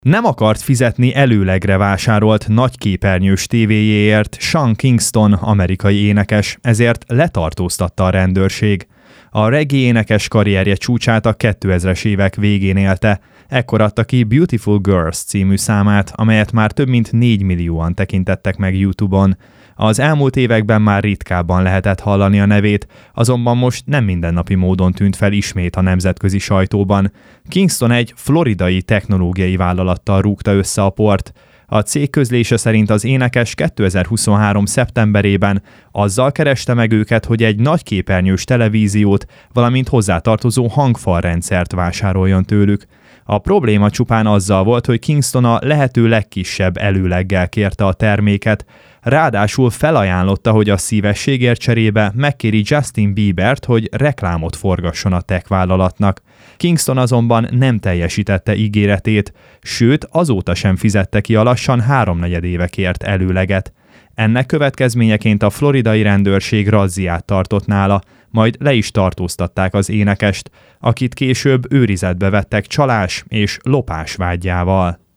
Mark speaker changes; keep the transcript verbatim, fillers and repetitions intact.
Speaker 1: Nem akart fizetni előlegre vásárolt nagyképernyős tévéjéért Sean Kingston amerikai énekes, ezért letartóztatta a rendőrség. A reggae énekes karrierje csúcsát a kétezres évek végén élte, ekkor adta ki Beautiful Girls című számát, amelyet már több mint négy millióan tekintettek meg YouTube-on. Az elmúlt években már ritkábban lehetett hallani a nevét, azonban most nem mindennapi módon tűnt fel ismét a nemzetközi sajtóban. Kingston egy floridai technológiai vállalattal rúgta össze a port. A cég közlése szerint az énekes kétezer-huszonhárom. szeptemberében azzal kereste meg őket, hogy egy nagyképernyős televíziót, valamint hozzátartozó hangfalrendszert vásároljon tőlük. A probléma csupán azzal volt, hogy Kingston a lehető legkisebb előleggel kérte a terméket, ráadásul felajánlotta, hogy a szívességért cserébe megkéri Justin Biebert, hogy reklámot forgasson a tech vállalatnak. Kingston azonban nem teljesítette ígéretét, sőt azóta sem fizette ki a lassan háromnegyed éve kért előleget. Ennek következményeként a floridai rendőrség razziát tartott nála, majd le is tartóztatták az énekest, akit később őrizetbe vettek csalás és lopás vádjával.